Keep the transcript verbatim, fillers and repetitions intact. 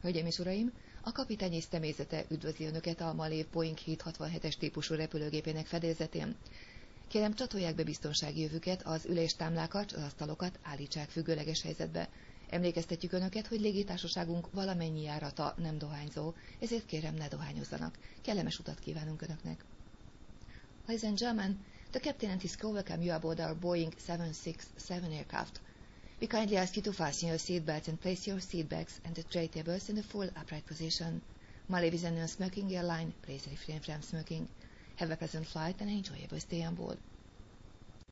Hölgyeim és uraim, a kapitány és személyzete üdvözli Önöket a Malév Boeing hétszázhatvanhetes típusú repülőgépének fedélzetén. Kérem, csatolják be biztonsági jövüket, az üléstámlákat, az asztalokat állítsák függőleges helyzetbe. Emlékeztetjük Önöket, hogy légitársaságunk valamennyi járata nem dohányzó, ezért kérem, ne dohányozzanak. Kellemes utat kívánunk Önöknek. Ladies and gentlemen, the captain and his crew welcome you aboard our Boeing seven sixty-seven aircraft. We kindly ask you to fasten your seatbelts and place your seatbags and the tray tables in the full upright position. Malév is a non-smoking airline. Please refrain from smoking. Have a pleasant flight and enjoyable stay on board.